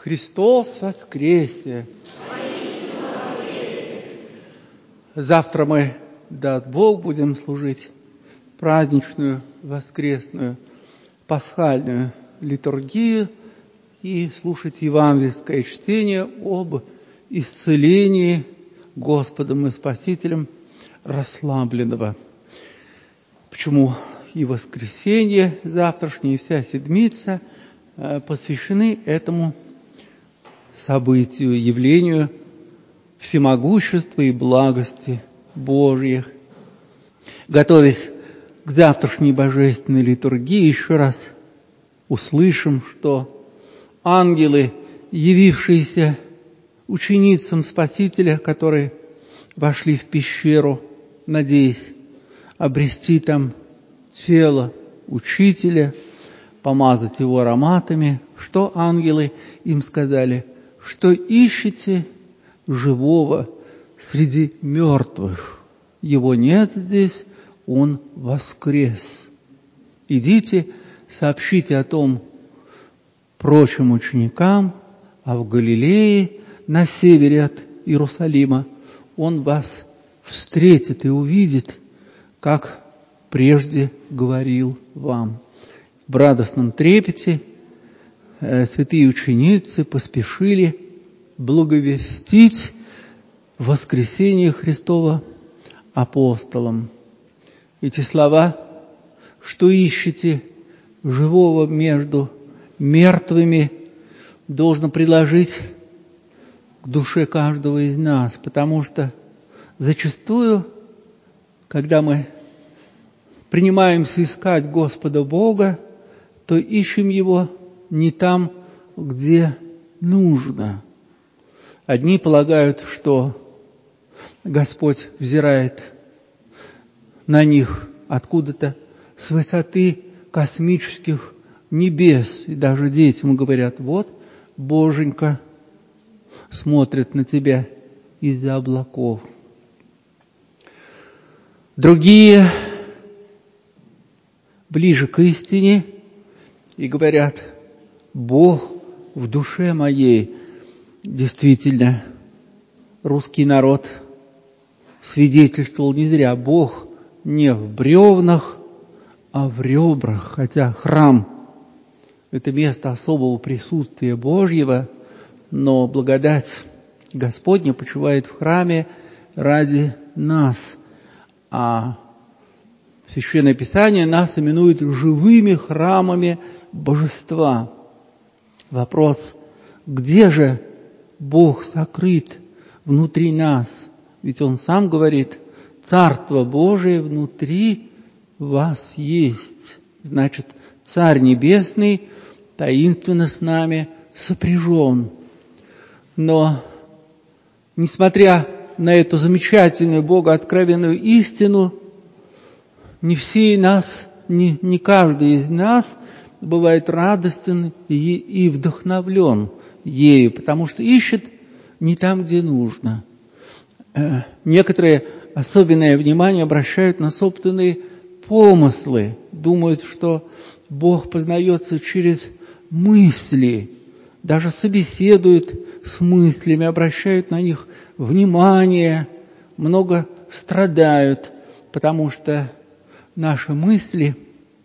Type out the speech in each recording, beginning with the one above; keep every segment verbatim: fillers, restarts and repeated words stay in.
Христос воскресе! Завтра мы, даст Бог, будем служить праздничную, воскресную, пасхальную литургию и слушать евангельское чтение об исцелении Господом и Спасителем расслабленного. Почему и воскресенье завтрашнее, и вся седмица посвящены этому событию, явлению всемогущества и благости Божьих. Готовясь к завтрашней божественной литургии, еще раз услышим, что ангелы, явившиеся ученицам Спасителя, которые вошли в пещеру, надеясь обрести там тело Учителя, помазать его ароматами, что ангелы им сказали? Что ищете живого среди мертвых. Его нет здесь, он воскрес. Идите, сообщите о том прочим ученикам, а в Галилее, на севере от Иерусалима, он вас встретит и увидит, как прежде говорил вам. В радостном трепете святые ученицы поспешили благовестить воскресение Христова апостолам. Эти слова, что ищете живого между мертвыми, должно приложить к душе каждого из нас, потому что зачастую, когда мы принимаемся искать Господа Бога, то ищем Его не там, где нужно. Одни полагают, что Господь взирает на них откуда-то с высоты космических небес. И даже детям говорят: вот Боженька смотрит на тебя из-за облаков. Другие ближе к истине и говорят: Бог в душе моей. Действительно, русский народ свидетельствовал не зря: Бог не в бревнах, а в ребрах. Хотя храм – это место особого присутствия Божьего, но благодать Господня почивает в храме ради нас. А Священное Писание нас именует живыми храмами Божества. Вопрос: где же Бог сокрыт внутри нас? Ведь Он сам говорит: Царство Божие внутри вас есть. Значит, Царь Небесный таинственно с нами сопряжен. Но, несмотря на эту замечательную богооткровенную истину, не все из нас, не, не каждый из нас бывает радостен и, и вдохновлен ею, потому что ищет не там, где нужно. Некоторые особенное внимание обращают на собственные помыслы, думают, что Бог познается через мысли, даже собеседуют с мыслями, обращают на них внимание, много страдают, потому что наши мысли,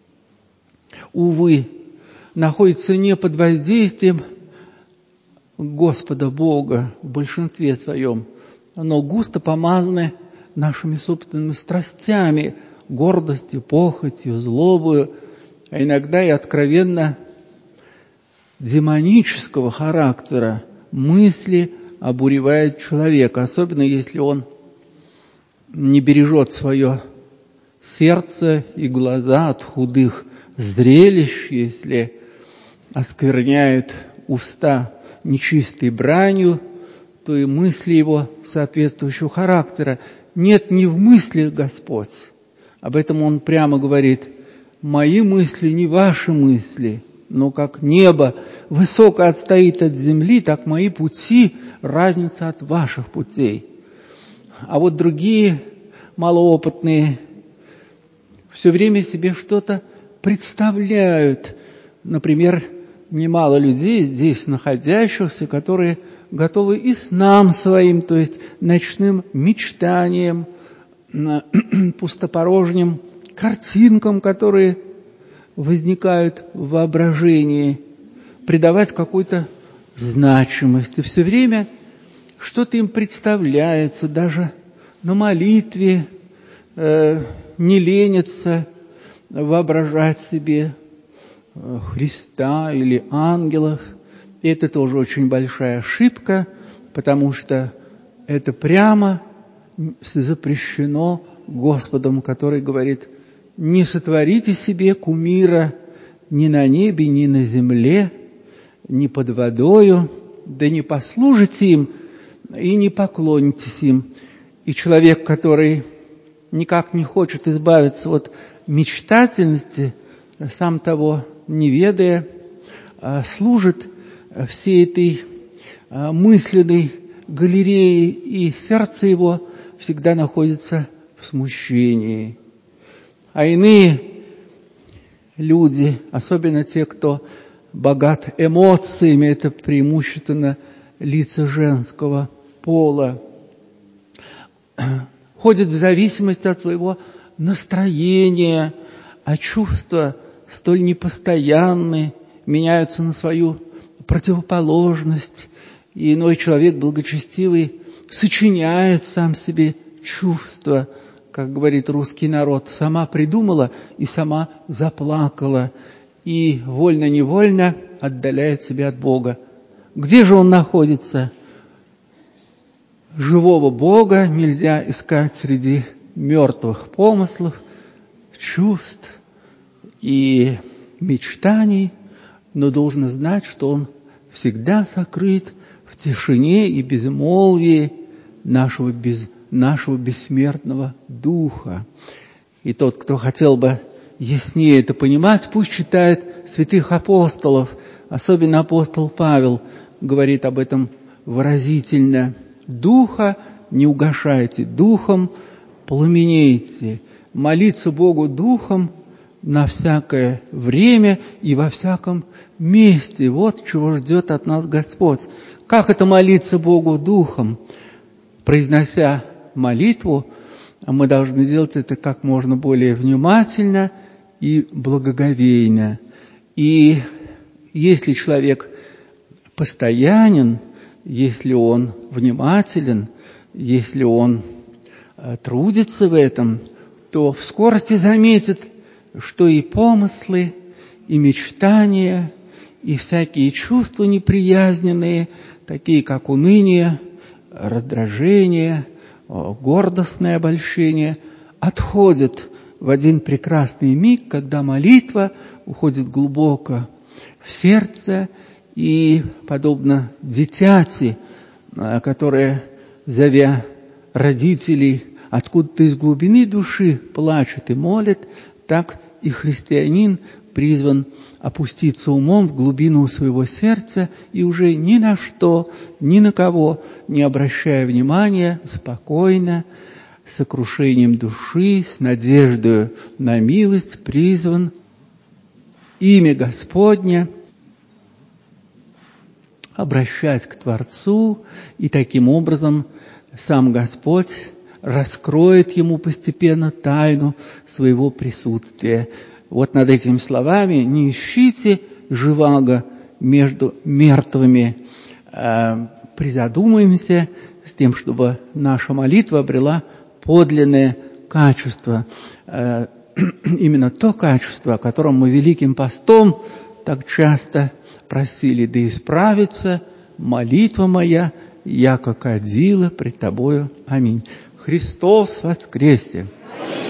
увы, находятся не под воздействием Господа Бога в большинстве своем, но густо помазаны нашими собственными страстями, гордостью, похотью, злобою, а иногда и откровенно демонического характера мысли обуревают человека, особенно если он не бережет свое сердце и глаза от худых зрелищ, если оскверняют уста нечистой бранью, то и мысли его соответствующего характера. Нет, не в мыслях Господь. Об этом Он прямо говорит: «Мои мысли не ваши мысли, но как небо высоко отстоит от земли, так мои пути разница от ваших путей». А вот другие малоопытные все время себе что-то представляют. Например, немало людей здесь находящихся, которые готовы и снам своим, то есть ночным мечтаниям, пустопорожним картинкам, которые возникают в воображении, придавать какую-то значимость. И все время что-то им представляется, даже на молитве э, не ленятся воображать себе Христа или ангелов. И это тоже очень большая ошибка, потому что это прямо запрещено Господом, который говорит: не сотворите себе кумира ни на небе, ни на земле, ни под водою, да не послужите им и не поклонитесь им. И человек, который никак не хочет избавиться от мечтательности, сам того не ведая, служит всей этой мысленной галереи, и сердце его всегда находится в смущении. А иные люди, особенно те, кто богат эмоциями, это преимущественно лица женского пола, ходят в зависимости от своего настроения, а чувства столь непостоянны, меняются на свою противоположность, и иной человек благочестивый сочиняет сам себе чувства, как говорит русский народ, сама придумала и сама заплакала, и вольно-невольно отдаляет себя от Бога. Где же он находится? Живого Бога нельзя искать среди мертвых помыслов, чувств и мечтаний, но должен знать, что Он всегда сокрыт в тишине и безмолвии нашего, без, нашего бессмертного Духа. И тот, кто хотел бы яснее это понимать, пусть читает святых апостолов, особенно апостол Павел говорит об этом выразительно. Духа не угашайте, духом пламенейте. Молиться Богу духом на всякое время и во всяком месте. Вот чего ждет от нас Господь. Как это молиться Богу духом? Произнося молитву, мы должны делать это как можно более внимательно и благоговейно. И если человек постоянен, если он внимателен, если он трудится в этом, то в скорости заметит, что и помыслы, и мечтания, и всякие чувства неприязненные, такие как уныние, раздражение, гордостное обольщение, отходят в один прекрасный миг, когда молитва уходит глубоко в сердце, и, подобно дитяти, которое, зовя родителей, откуда-то из глубины души плачет и молит, так и христианин призван опуститься умом в глубину своего сердца и уже ни на что, ни на кого не обращая внимания, спокойно, с сокрушением души, с надеждой на милость призван имя Господне обращать к Творцу, и таким образом сам Господь раскроет ему постепенно тайну своего присутствия. Вот над этими словами: не ищите живаго между мертвыми. Призадумаемся с тем, чтобы наша молитва обрела подлинное качество. Именно то качество, о котором мы Великим Постом так часто просили: да исправится молитва моя, яко кадила пред Тобою. Аминь. Христос воскресе!